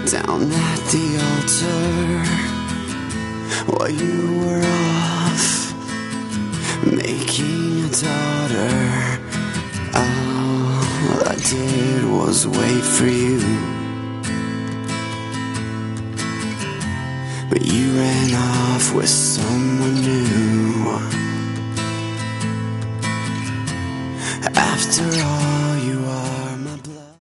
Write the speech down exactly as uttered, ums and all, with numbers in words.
down at the altar while you were off making a daughter. All I did was wait for you, but you ran off with someone new. After all